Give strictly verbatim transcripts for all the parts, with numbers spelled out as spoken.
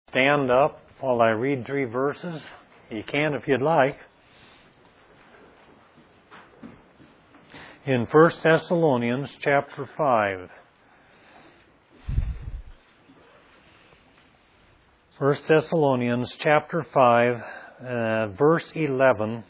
Stand up while I read three verses. You can if you'd like. In First Thessalonians chapter five. First Thessalonians chapter five, uh, verse eleven.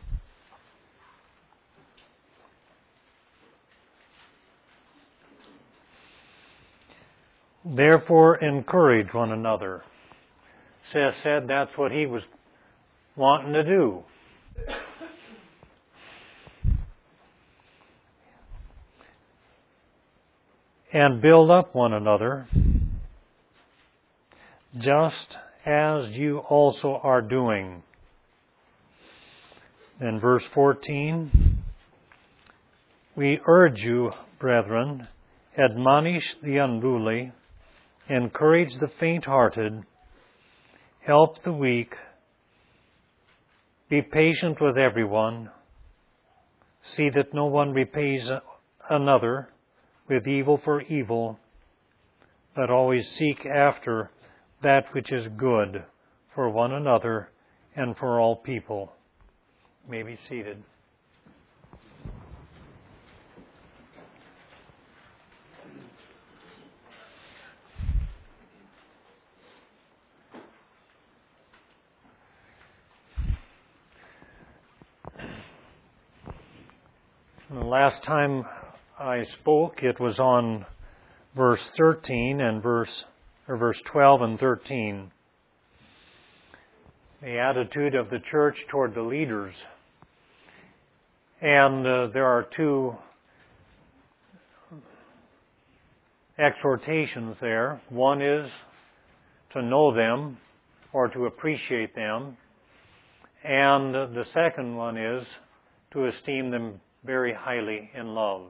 Therefore encourage one another. Seth said that's what he was wanting to do. And build up one another, just as you also are doing. In verse fourteen, we urge you, brethren, admonish the unruly, encourage the faint-hearted, help the weak, be patient with everyone, see that no one repays another with evil for evil, but always seek after that which is good for one another and for all people. You may be seated. The last time I spoke, it was on verse thirteen and verse or verse twelve and thirteen. The attitude of the church toward the leaders. And uh, there are two exhortations there. One is to know them or to appreciate them. And the second one is to esteem them very highly in love.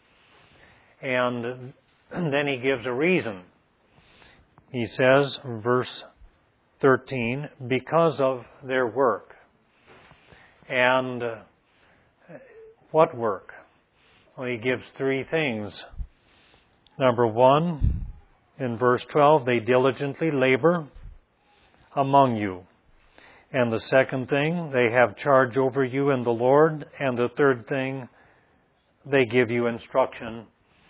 And then he gives a reason. He says, verse thirteen, because of their work. And uh, what work? Well, he gives three things. Number one, in verse twelve, they diligently labor among you. And the second thing, they have charge over you in the Lord. And the third thing, they give you instruction.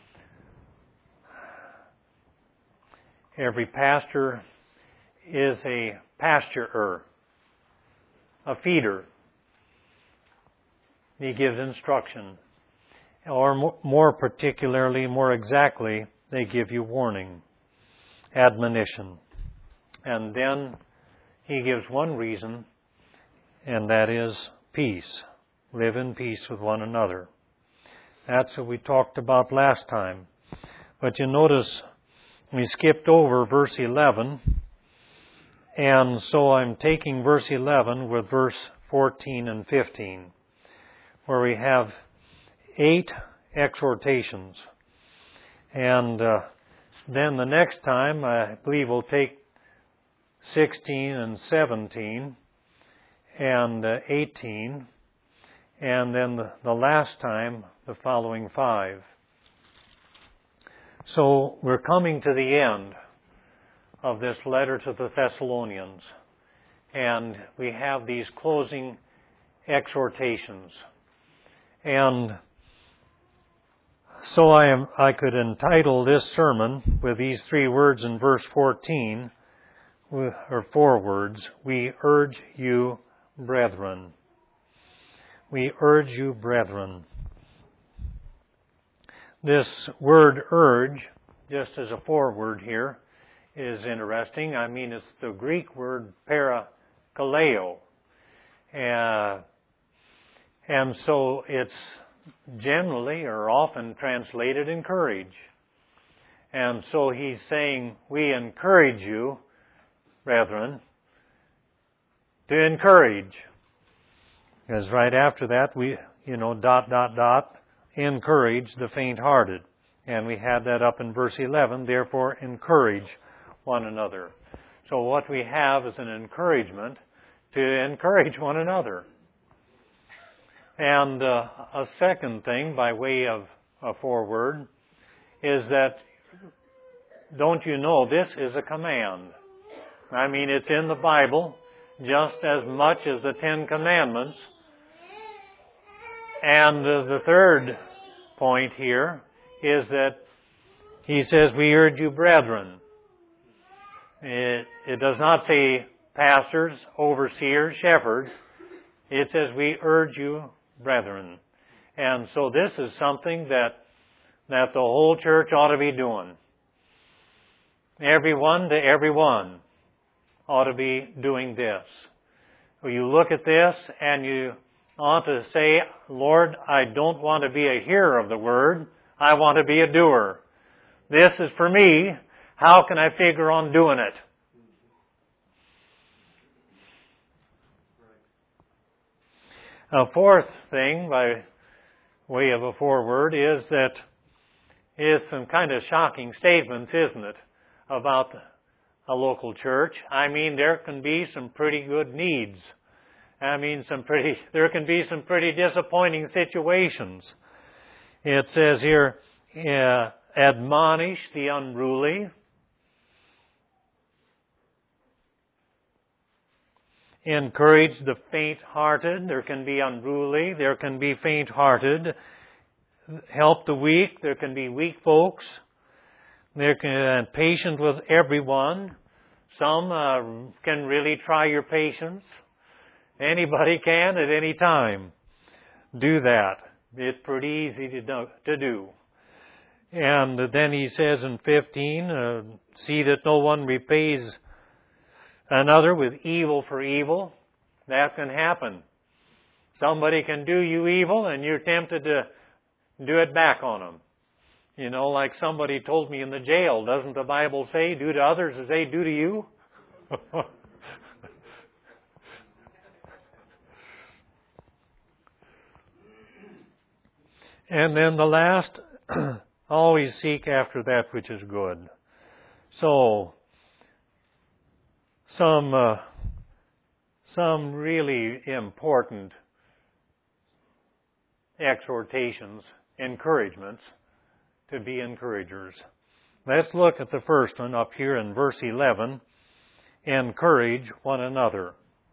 Every pastor is a pasturer, a feeder. He gives instruction. Or more particularly, more exactly, they give you warning, admonition. And then he gives one reason, and that is peace. Live in peace with one another. That's what we talked about last time. But you notice we skipped over verse eleven, and so I'm taking verse eleven with verse fourteen and fifteen, where we have eight exhortations. And uh, then the next time, I believe we'll take sixteen and seventeen and uh, eighteen, and then the, the last time, the following five. So we're coming to the end of this letter to the Thessalonians, and we have these closing exhortations. And so I am I could entitle this sermon with these three words in verse fourteen, or four words: we urge you, brethren. We urge you, brethren. This word urge, just as a foreword here, is interesting. I mean, it's the Greek word parakaleo. Uh, and so it's generally or often translated encourage. And so he's saying, we encourage you, brethren, to encourage. Because right after that, we, you know, dot, dot, dot, encourage the faint-hearted. And we had that up in verse eleven, therefore encourage one another. So what we have is an encouragement to encourage one another. And uh, a second thing, by way of a foreword, is that, don't you know, this is a command. I mean, it's in the Bible just as much as the Ten Commandments. And uh, the third point here is that he says, we urge you, brethren. It, it does not say pastors, overseers, shepherds. It says, we urge you, brethren. And so this is something that, that the whole church ought to be doing. Everyone to everyone ought to be doing this. Well, you look at this and you ought to say, Lord, I don't want to be a hearer of the word. I want to be a doer. This is for me. How can I figure on doing it? A fourth thing, by way of a foreword, is that it's some kind of shocking statements, isn't it, about a local church. I mean, there can be some pretty good needs. I mean, some pretty, there can be some pretty disappointing situations. It says here, uh, admonish the unruly, encourage the faint-hearted. There can be unruly, there can be faint-hearted. Help the weak, there can be weak folks. They're uh, patient with everyone. Some uh, can really try your patience. Anybody can at any time do that. It's pretty easy to do. To do. And then he says in fifteen, uh, see that no one repays another with evil for evil. That can happen. Somebody can do you evil and you're tempted to do it back on them. You know, like somebody told me in the jail, doesn't the Bible say, do to others as they do to you? And then the last, always seek after that which is good. So, some, uh, some really important exhortations, encouragements, to be encouragers. Let's look at the first one up here in verse eleven. Encourage one another.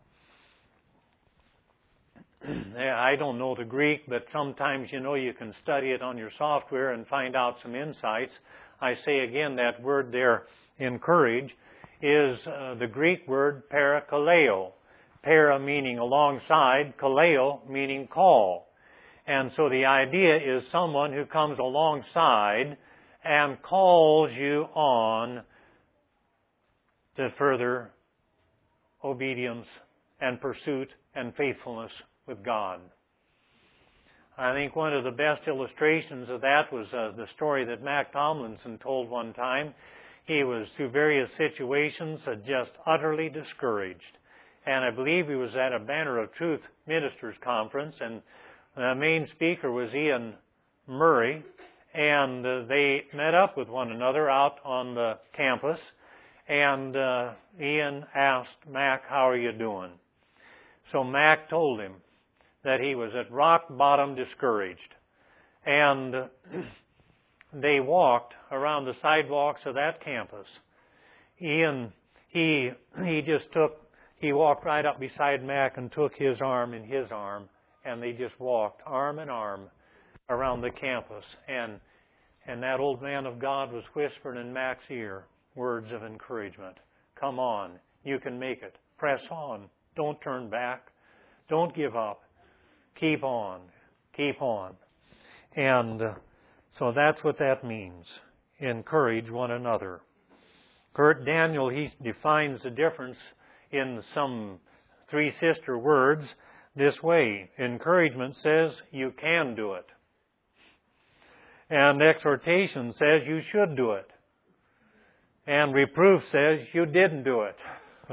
I don't know the Greek, but sometimes, you know, you can study it on your software and find out some insights. I say again, that word there, encourage, is uh, the Greek word parakaleo. Para meaning alongside, kaleo meaning call. And so the idea is someone who comes alongside and calls you on to further obedience and pursuit and faithfulness with God. I think one of the best illustrations of that was uh, the story that Mac Tomlinson told one time. He was, through various situations, uh, just utterly discouraged. And I believe he was at a Banner of Truth Ministers Conference, and the main speaker was Ian Murray, and uh, they met up with one another out on the campus, and uh, Ian asked Mac, how are you doing? So Mac told him that he was at rock bottom discouraged. And uh, they walked around the sidewalks of that campus. Ian, he, he just took, he walked right up beside Mac and took his arm in his arm, and they just walked arm in arm around the campus. And and that old man of God was whispering in Mac's ear words of encouragement. Come on, you can make it. Press on. Don't turn back. Don't give up. Keep on. Keep on. And uh, so that's what that means. Encourage one another. Kurt Daniel, he defines the difference in some three sister words this way. Encouragement says you can do it. And exhortation says you should do it. And reproof says you didn't do it.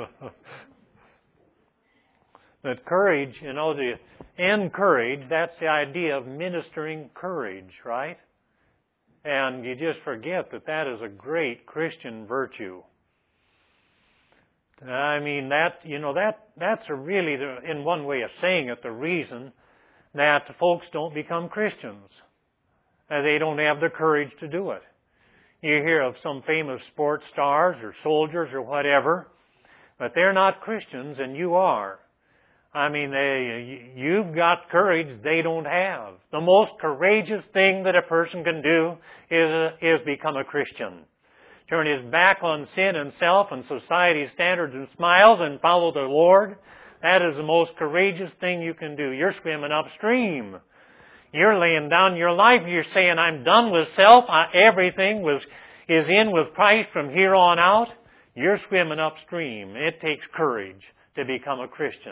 But courage, you know, the encourage, that's the idea of ministering courage, right? And you just forget that that is a great Christian virtue. I mean, that, you know, that, that's a really, the, in one way of saying it, the reason that folks don't become Christians. Uh, they don't have the courage to do it. You hear of some famous sports stars or soldiers or whatever, But they're not Christians and you are. I mean, they, you've got courage they don't have. The most courageous thing that a person can do is, is become a Christian. Turn his back on sin and self and society's standards and smiles and follow the Lord. That is the most courageous thing you can do. You're swimming upstream. You're laying down your life. You're saying, I'm done with self. I, everything was, is in with Christ from here on out. You're swimming upstream. It takes courage to become a Christian.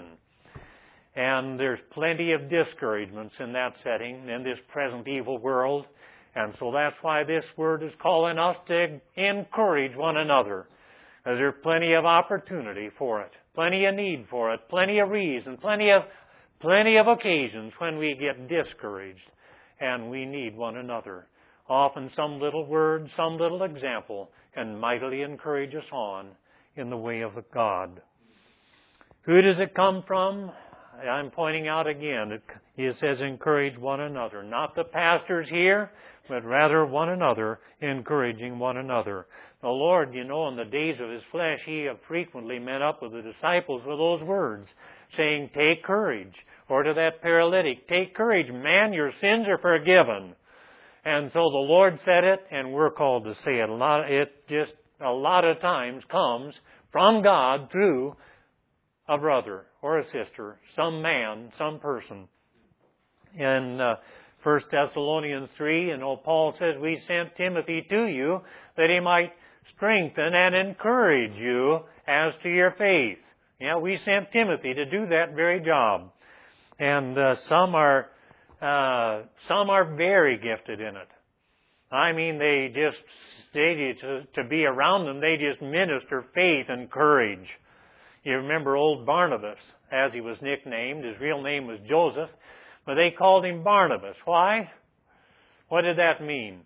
And there's plenty of discouragements in that setting, in this present evil world. And so that's why this word is calling us to encourage one another. Because there's plenty of opportunity for it, plenty of need for it, plenty of reason, plenty of plenty of occasions when we get discouraged. And we need one another. Often some little word, some little example can mightily encourage us on in the way of God. Who does it come from? I'm pointing out again, it, it says encourage one another. Not the pastors here, but rather one another, encouraging one another. The Lord, you know, in the days of His flesh, He have frequently met up with the disciples with those words, saying, take courage. Or to that paralytic, take courage, man, your sins are forgiven. And so the Lord said it, and we're called to say it. A lot, it just a lot of times comes from God through a brother or a sister, some man, some person. In uh, First Thessalonians three, you know, Paul says, we sent Timothy to you that he might strengthen and encourage you as to your faith. Yeah, we sent Timothy to do that very job. And uh, some are uh, some are very gifted in it. I mean, they just, they, to, to be around them, they just minister faith and courage. You remember old Barnabas, as he was nicknamed. His real name was Joseph, but they called him Barnabas. Why? What did that mean?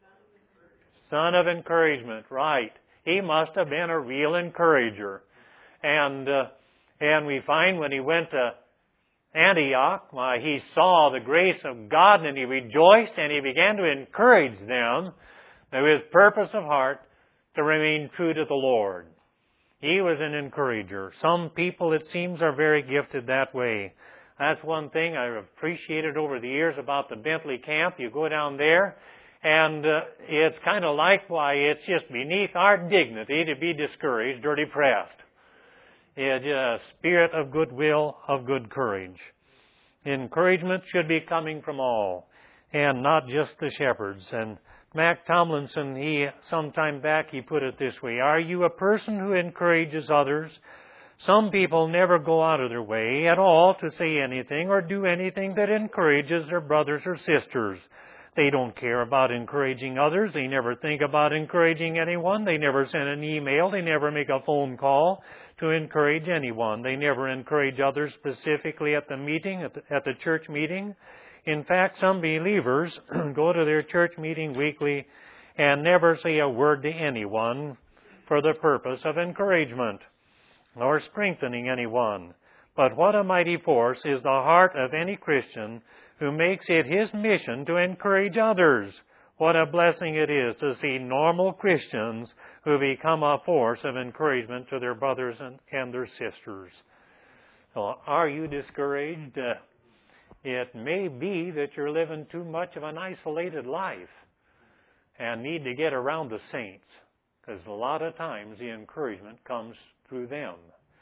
Son of encouragement, right. He must have been a real encourager. And uh, and we find when he went to Antioch, uh, he saw the grace of God and he rejoiced and he began to encourage them with purpose of heart to remain true to the Lord. He was an encourager. Some people, it seems, are very gifted that way. That's one thing I've appreciated over the years about the Bentley camp. You go down there, and uh, it's kind of like, why, it's just beneath our dignity to be discouraged or depressed. It's a spirit of goodwill, of good courage. Encouragement should be coming from all, and not just the shepherds. And Mac Tomlinson, he, some time back, he put it this way, are you a person who encourages others? Some people never go out of their way at all to say anything or do anything that encourages their brothers or sisters. They don't care about encouraging others. They never think about encouraging anyone. They never send an email. They never make a phone call to encourage anyone. They never encourage others specifically at the meeting, at the, at the church meeting. In fact, some believers go to their church meeting weekly and never say a word to anyone for the purpose of encouragement or strengthening anyone. But what a mighty force is the heart of any Christian who makes it his mission to encourage others. What a blessing it is to see normal Christians who become a force of encouragement to their brothers and, and their sisters. So are you discouraged? Uh, It may be that you're living too much of an isolated life and need to get around the saints, because a lot of times the encouragement comes through them.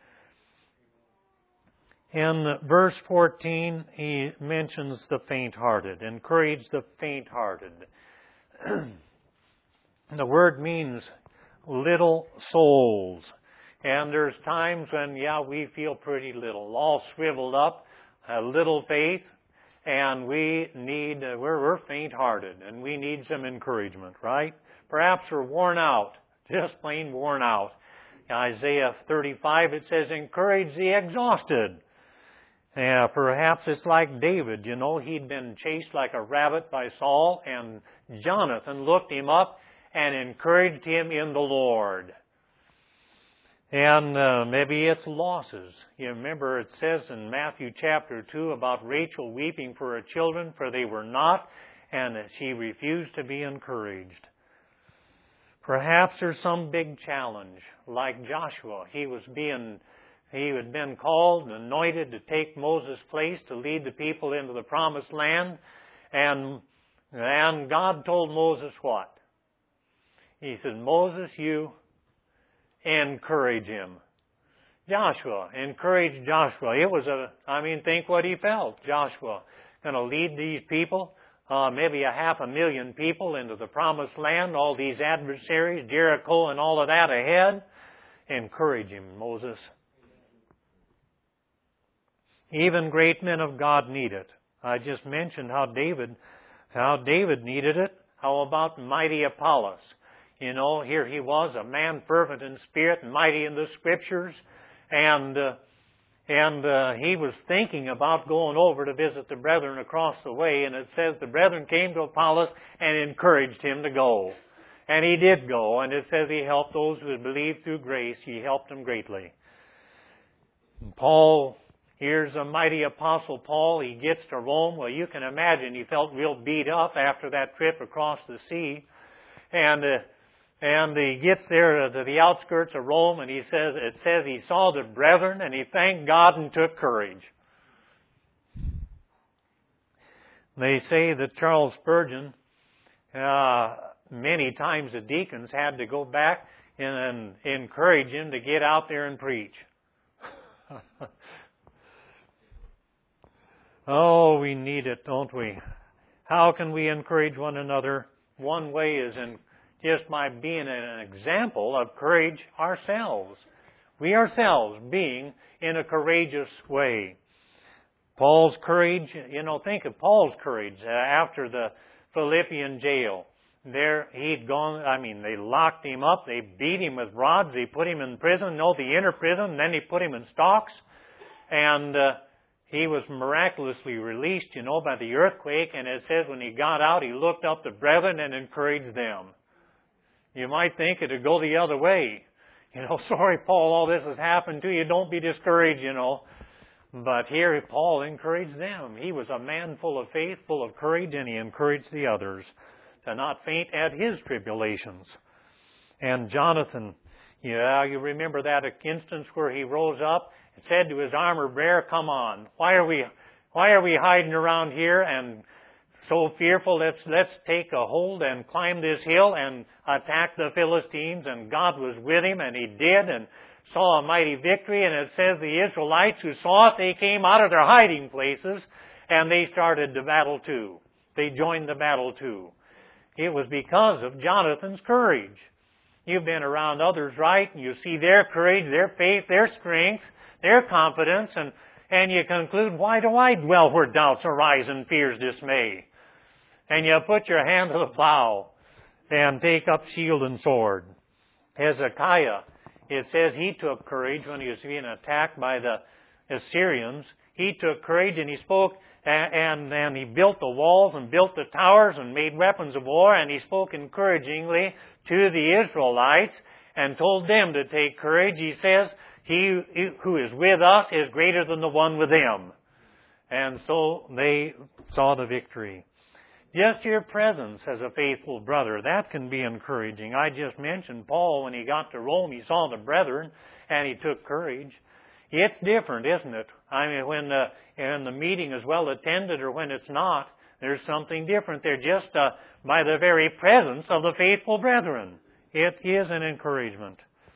In verse fourteen, he mentions the faint-hearted. Encourage the faint-hearted. The word means little souls. And there's times when, yeah, we feel pretty little, all shriveled up, a little faith, and we need, uh, we're, we're faint-hearted, and we need some encouragement, right? Perhaps we're worn out, just plain worn out. In Isaiah thirty-five, it says, encourage the exhausted. Yeah, perhaps it's like David, you know, he'd been chased like a rabbit by Saul, and Jonathan looked him up and encouraged him in the Lord. And uh, maybe it's losses. You remember it says in Matthew chapter two about Rachel weeping for her children, for they were not, and she refused to be encouraged. Perhaps there's some big challenge like Joshua. He was being, he had been called and anointed to take Moses' place to lead the people into the promised land. And, and God told Moses what? He said, Moses, you encourage him. Joshua, encourage Joshua. It was a, I mean, think what he felt. Joshua, going to lead these people, uh, maybe a half a million people into the promised land, all these adversaries, Jericho and all of that ahead. Encourage him, Moses. Even great men of God need it. I just mentioned how David, how David needed it. How about mighty Apollos? You know, here he was, a man fervent in spirit and mighty in the Scriptures. And uh, and uh, he was thinking about going over to visit the brethren across the way. And it says the brethren came to Apollos and encouraged him to go. And he did go. And it says he helped those who had believed through grace. He helped them greatly. And Paul, here's a mighty apostle Paul. He gets to Rome. Well, you can imagine he felt real beat up after that trip across the sea. And uh, And he gets there to the outskirts of Rome, and he says, it says he saw the brethren, and he thanked God and took courage. They say that Charles Spurgeon, uh, many times the deacons had to go back and, and encourage him to get out there and preach. Oh, we need it, don't we? How can we encourage one another? One way is in just by being an example of courage ourselves. We ourselves being in a courageous way. Paul's courage, you know, think of Paul's courage uh, after the Philippian jail. There, he'd gone, I mean, they locked him up, they beat him with rods, they put him in prison, no, the inner prison, and then they put him in stocks. And uh, he was miraculously released, you know, by the earthquake. And it says when he got out, he looked up the brethren and encouraged them. You might think it would go the other way. You know, sorry, Paul, all this has happened to you. Don't be discouraged, you know. But here, Paul encouraged them. He was a man full of faith, full of courage, and he encouraged the others to not faint at his tribulations. And Jonathan, yeah, you remember that instance where he rose up and said to his armor bearer, come on, why are we, why are we hiding around here and so fearful? Let's, let's take a hold and climb this hill and attack the Philistines. And God was with him, and he did, and saw a mighty victory. And it says the Israelites who saw it, they came out of their hiding places, and they started the battle too. They joined the battle too. It was because of Jonathan's courage. You've been around others, right? And you see their courage, their faith, their strength, their confidence, and, and you conclude, why do I dwell where doubts arise and fears dismay? And you put your hand to the plow and take up shield and sword. Hezekiah, it says he took courage when he was being attacked by the Assyrians. He took courage and he spoke, and, and, and he built the walls and built the towers and made weapons of war, and he spoke encouragingly to the Israelites and told them to take courage. He says, he who is with us is greater than the one with them. And so they saw the victory. Just your presence as a faithful brother, that can be encouraging. I just mentioned Paul, when he got to Rome, he saw the brethren and he took courage. It's different, isn't it? I mean, when the, when the meeting is well attended or when it's not, there's something different there just uh, by the very presence of the faithful brethren. It is an encouragement.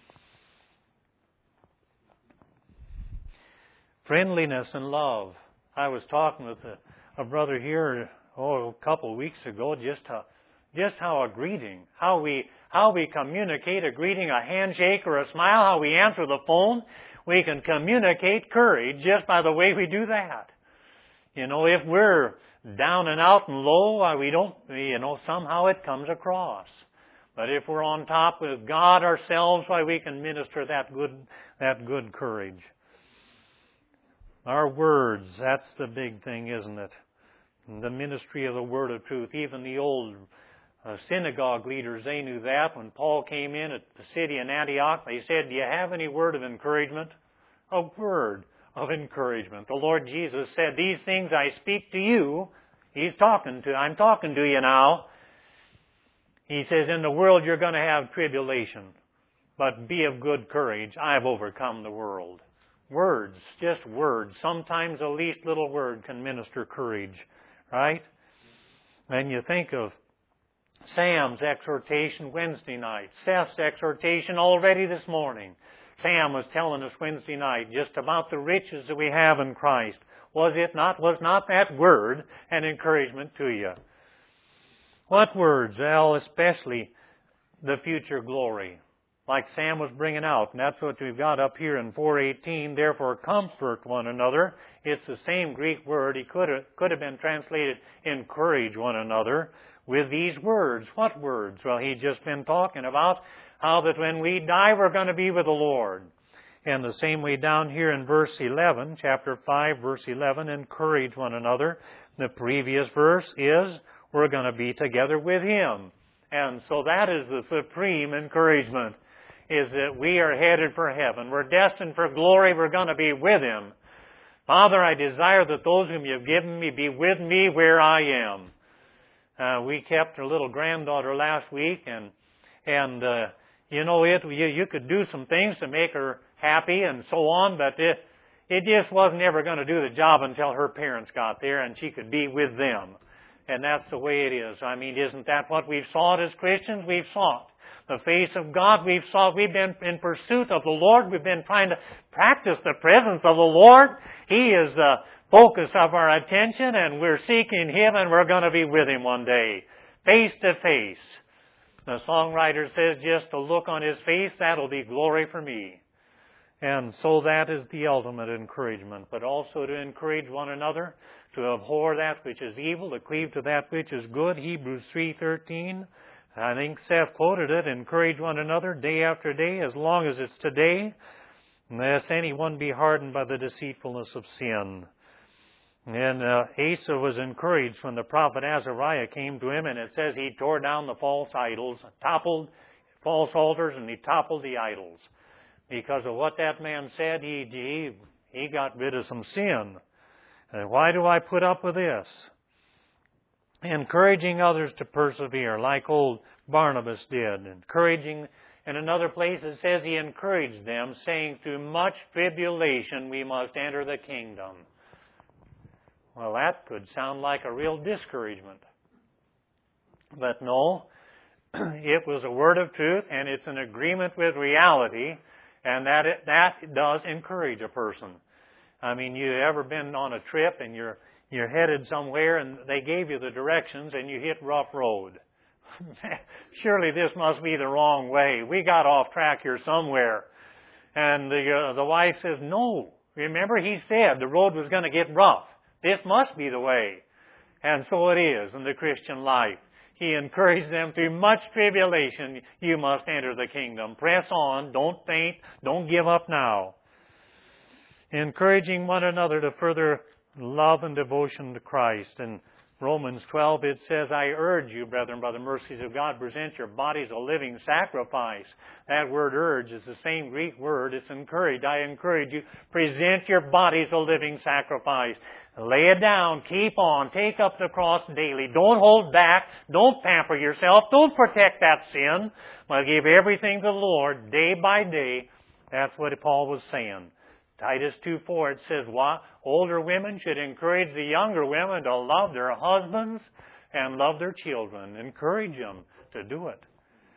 Friendliness and love. I was talking with a, a brother here oh, a couple of weeks ago, just how, just how a greeting, how we, how we communicate a greeting, a handshake or a smile, how we answer the phone. We can communicate courage just by the way we do that. You know, if we're down and out and low, we don't, you know, somehow it comes across. But if we're on top with God ourselves, why, we can minister that good, that good courage. Our words, that's the big thing, isn't it? The ministry of the word of truth. Even the old uh, synagogue leaders, they knew that. When Paul came in at the city in Antioch, they said, do you have any word of encouragement? A word of encouragement. The Lord Jesus said, these things I speak to you. He's talking to, I'm talking to you now. He says, in the world you're going to have tribulation. but be of good courage. I have overcome the world. Words, just words. Sometimes the least little word can minister courage, right? And you think of Sam's exhortation Wednesday night, Seth's exhortation already this morning. Sam was telling us Wednesday night just about the riches that we have in Christ. Was it not, was not that word an encouragement to you? What words? Well, especially the future glory. Like Sam was bringing out, and that's what we've got up here in four eighteen. Therefore, comfort one another. It's the same Greek word. He could have, could have been translated encourage one another with these words. What words? Well, he'd just been talking about how that when we die, we're going to be with the Lord. And the same way down here in verse eleven, chapter five, verse eleven, encourage one another. The previous verse is, we're going to be together with Him. And so that is the supreme encouragement, is that we are headed for heaven. We're destined for glory. We're going to be with Him. Father, I desire that those whom You've given me be with me where I am. Uh, we kept our little granddaughter last week, and and uh, you know, it you, you could do some things to make her happy and so on, but it it just wasn't ever going to do the job until her parents got there and she could be with them. And that's the way it is. I mean, isn't that what we've sought as Christians? We've sought the face of God. We've sought, we've been in pursuit of the Lord. We've been trying to practice the presence of the Lord. He is the focus of our attention, and we're seeking Him, and we're going to be with Him one day, face to face. The songwriter says, just to look on His face, that'll be glory for me. And so that is the ultimate encouragement, but also to encourage one another, to abhor that which is evil, to cleave to that which is good. Hebrews three thirteen. I think Seth quoted it, encourage one another day after day, as long as it's today, lest anyone be hardened by the deceitfulness of sin. And uh, Asa was encouraged when the prophet Azariah came to him, and it says he tore down the false idols, toppled false altars, and he toppled the idols. Because of what that man said, he, he, he got rid of some sin. And why do I put up with this? Encouraging others to persevere, like old Barnabas did. Encouraging, in another place it says he encouraged them, saying, through much tribulation we must enter the kingdom. Well, that could sound like a real discouragement. But no, it was a word of truth, and it's an agreement with reality, and that it, that does encourage a person. I mean, you ever been on a trip and you're you're headed somewhere and they gave you the directions and you hit rough road? Surely this must be the wrong way. We got off track here somewhere. And the uh, the wife says, no. Remember, he said the road was going to get rough. This must be the way. And so it is in the Christian life. He encouraged them, through much tribulation you must enter the kingdom. Press on. Don't faint. Don't give up now. Encouraging one another to further love and devotion to Christ. In Romans twelve it says, I urge you, brethren, by the mercies of God, present your bodies a living sacrifice. That word urge is the same Greek word. It's encourage. I encourage you, present your bodies a living sacrifice. Lay it down. Keep on. Take up the cross daily. Don't hold back. Don't pamper yourself. Don't protect that sin. But give everything to the Lord day by day. That's what Paul was saying. Titus two four, it says, what? Older women should encourage the younger women to love their husbands and love their children. Encourage them to do it.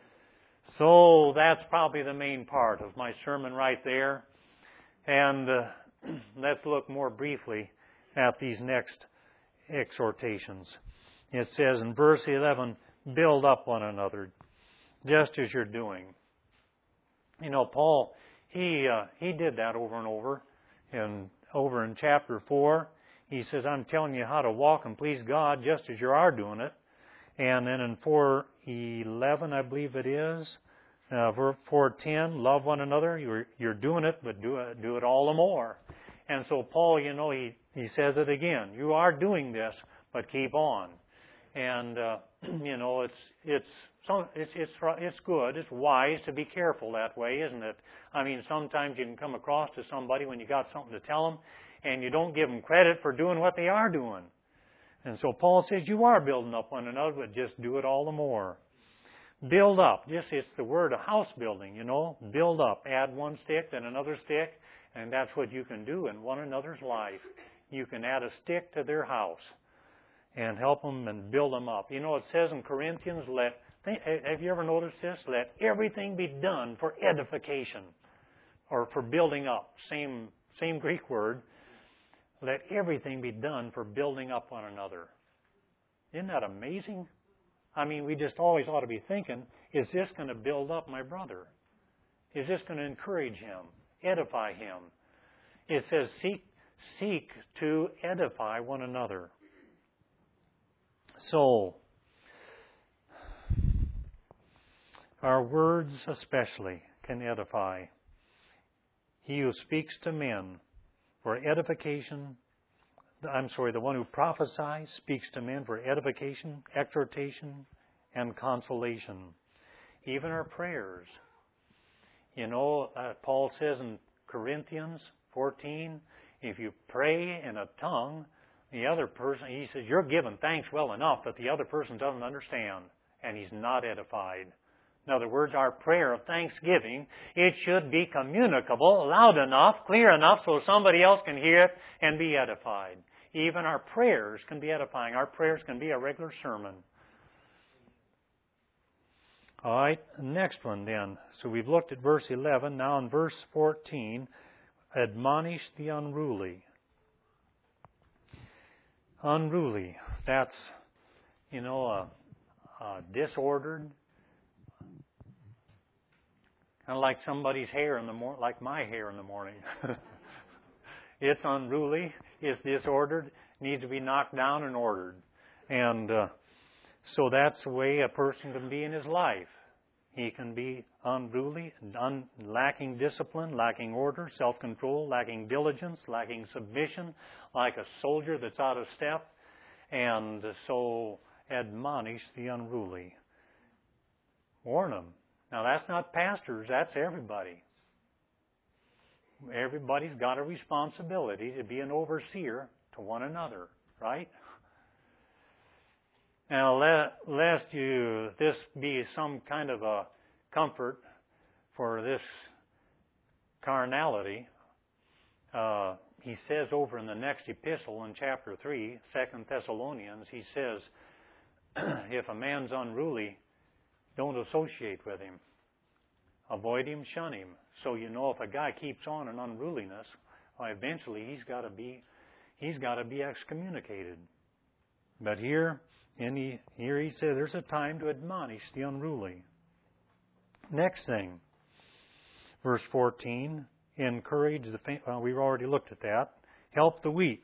So that's probably the main part of my sermon right there. And uh, let's look more briefly at these next exhortations. It says in verse eleven, build up one another, just as you're doing. You know, Paul, he uh, he did that over and over. And over in chapter four, he says, I'm telling you how to walk and please God just as you are doing it. And then in four eleven, I believe it is, uh, four ten, love one another. You're, you're doing it, but do it, do it all the more. And so Paul, you know, he, he says it again. You are doing this, but keep on. And, uh, you know, it's, it's, it's, it's, it's good, it's wise to be careful that way, isn't it? I mean, sometimes you can come across to somebody when you got something to tell them, and you don't give them credit for doing what they are doing. And so Paul says you are building up one another, but just do it all the more. Build up. Just, it's the word of house building, you know. Build up. Add one stick, then another stick, and that's what you can do in one another's life. You can add a stick to their house and help them and build them up. You know, it says in Corinthians, let, have you ever noticed this? Let everything be done for edification or for building up. Same, same Greek word. Let everything be done for building up one another. Isn't that amazing? I mean, we just always ought to be thinking, is this going to build up my brother? Is this going to encourage him, edify him? It says, seek, seek to edify one another. So, our words especially can edify. He who speaks to men for edification, I'm sorry, the one who prophesies speaks to men for edification, exhortation, and consolation. Even our prayers. You know, uh, Paul says in Corinthians fourteen, if you pray in a tongue, the other person, he says, you're giving thanks well enough, but the other person doesn't understand, and he's not edified. In other words, our prayer of thanksgiving, it should be communicable, loud enough, clear enough, so somebody else can hear it and be edified. Even our prayers can be edifying. Our prayers can be a regular sermon. All right, next one then. So we've looked at verse eleven. Now in verse fourteen, admonish the unruly. Unruly, that's, you know, a, a disordered, kind of like somebody's hair in the morning, like my hair in the morning. It's unruly, it's disordered, needs to be knocked down and ordered. And uh, so that's the way a person can be in his life. He can be unruly, un- lacking discipline, lacking order, self-control, lacking diligence, lacking submission, like a soldier that's out of step. And so admonish the unruly. Warn them. Now that's not pastors, that's everybody. Everybody's got a responsibility to be an overseer to one another, right? Now, lest you this be some kind of a comfort for this carnality, uh, he says over in the next epistle in chapter three, Second Thessalonians, he says, if a man's unruly, don't associate with him. Avoid him, shun him. So you know if a guy keeps on in unruliness, well, eventually he's got to be he's got to be excommunicated. But here, in the, here he said there's a time to admonish the unruly. Next thing, verse fourteen, encourage the faint. Well, we've already looked at that. Help the weak.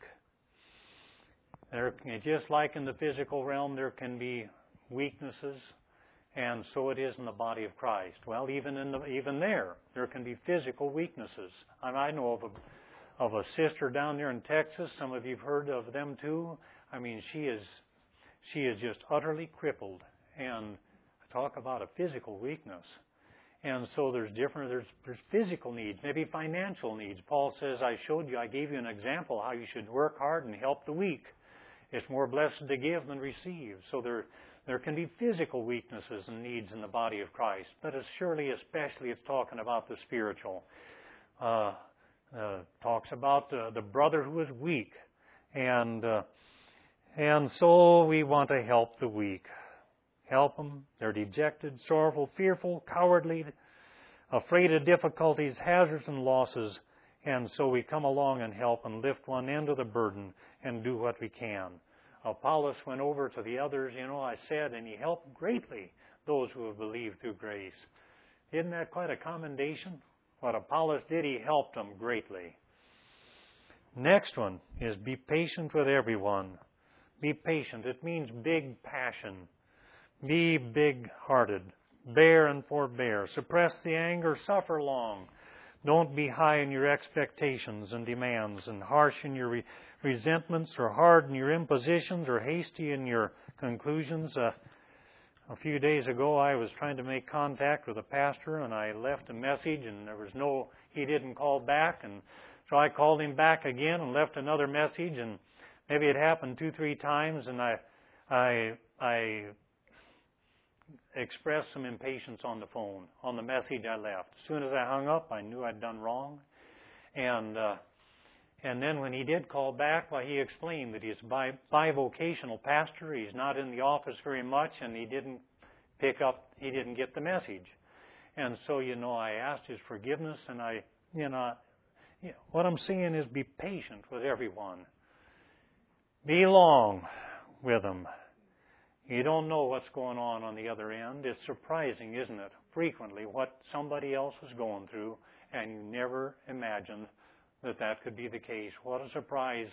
There, just like in the physical realm, there can be weaknesses. And so it is in the body of Christ. Well, even in the, even there, there can be physical weaknesses. And I know of a, of a sister down there in Texas. Some of you've heard of them too. I mean, she is she is just utterly crippled. And talk about a physical weakness. And so there's different, there's, there's physical needs, maybe financial needs. Paul says, I showed you, I gave you an example how you should work hard and help the weak. It's more blessed to give than receive. So there There can be physical weaknesses and needs in the body of Christ, but it's surely, especially, it's talking about the spiritual. Uh, uh, talks about uh, the brother who is weak, and uh, and so we want to help the weak, help them. They're dejected, sorrowful, fearful, cowardly, afraid of difficulties, hazards, and losses, and so we come along and help and lift one end of the burden and do what we can. Apollos went over to the others, you know, I said, and he helped greatly those who have believed through grace. Isn't that quite a commendation? What Apollos did, he helped them greatly. Next one is be patient with everyone. Be patient. It means big passion. Be big-hearted. Bear and forbear. Suppress the anger. Suffer long. Don't be high in your expectations and demands and harsh in your re- resentments or hard in your impositions or hasty in your conclusions. Uh, a few days ago, I was trying to make contact with a pastor, and I left a message, and there was no, he didn't call back, and so I called him back again and left another message, and maybe it happened two, three times, and I, I, I expressed some impatience on the phone, on the message I left. As soon as I hung up, I knew I'd done wrong. And uh, and then when he did call back, well, he explained that he's a bi- bivocational pastor. He's not in the office very much, and he didn't pick up, he didn't get the message. And so, you know, I asked his forgiveness, and I, you know, you know what I'm saying is be patient with everyone. Be long with them. You don't know what's going on on the other end. It's surprising, isn't it? Frequently, what somebody else is going through, and you never imagined that that could be the case. What a surprise.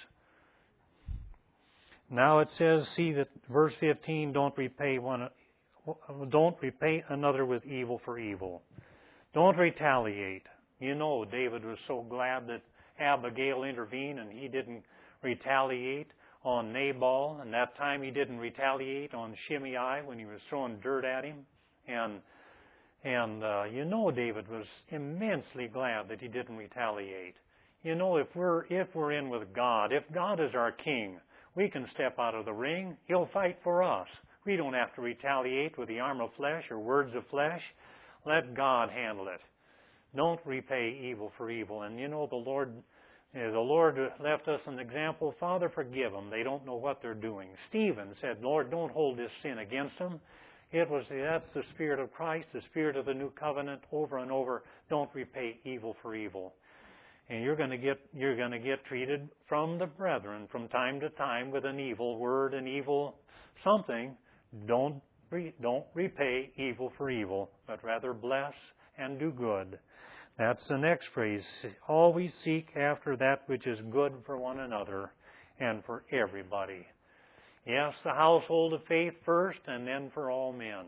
Now it says, see that verse fifteen, don't repay one, don't repay another with evil for evil. Don't retaliate. You know, David was so glad that Abigail intervened and he didn't retaliate on Nabal, and that time he didn't retaliate on Shimei when he was throwing dirt at him. And and uh, you know, David was immensely glad that he didn't retaliate. You know, if we're if we're in with God, if God is our king, we can step out of the ring. He'll fight for us. We don't have to retaliate with the arm of flesh or words of flesh. Let God handle it. Don't repay evil for evil. And you know, the Lord The Lord left us an example. Father, forgive them. They don't know what they're doing. Stephen said, Lord, don't hold this sin against them. It was that's the Spirit of Christ, the Spirit of the new covenant, over and over. Don't repay evil for evil. And you're going to get you're going to get treated from the brethren from time to time with an evil word, an evil something. Don't re, don't repay evil for evil, but rather bless and do good. That's the next phrase. Always seek after that which is good for one another and for everybody. Yes, the household of faith first and then for all men.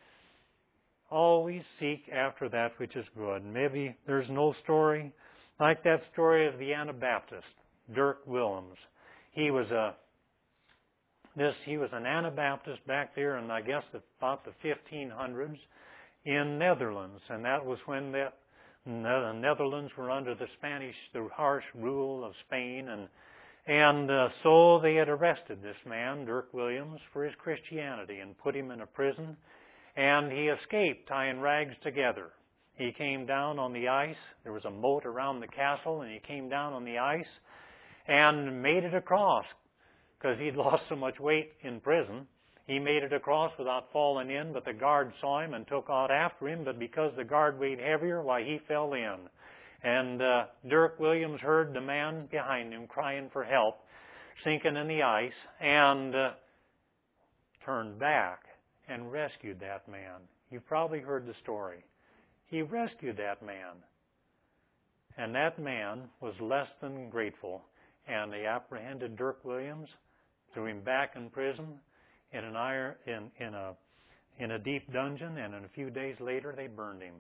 Always seek after that which is good. Maybe there's no story like that story of the Anabaptist, Dirk Willems. He was a this he was an Anabaptist back there in I guess about the fifteen hundreds in Netherlands, and that was when the The Netherlands were under the Spanish, the harsh rule of Spain, and and uh, so they had arrested this man, Dirk Willems, for his Christianity and put him in a prison, and he escaped tying rags together. He came down on the ice. There was a moat around the castle, and he came down on the ice and made it across because he'd lost so much weight in prison. He made it across without falling in, but the guard saw him and took out after him. But because the guard weighed heavier, why, he fell in. And uh, Dirk Willems heard the man behind him crying for help, sinking in the ice, and uh, turned back and rescued that man. You've probably heard the story. He rescued that man. And that man was less than grateful. And they apprehended Dirk Willems, threw him back in prison, in an iron, in, in a in a deep dungeon, and in a few days later they burned him.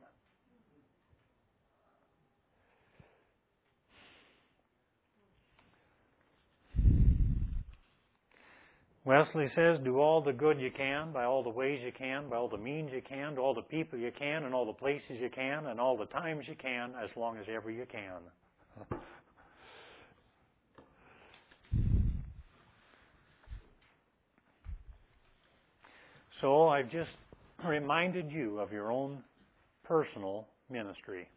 Wesley says, do all the good you can, by all the ways you can, by all the means you can, to all the people you can, and all the places you can, and all the times you can, as long as ever you can. So I've just reminded you of your own personal ministry.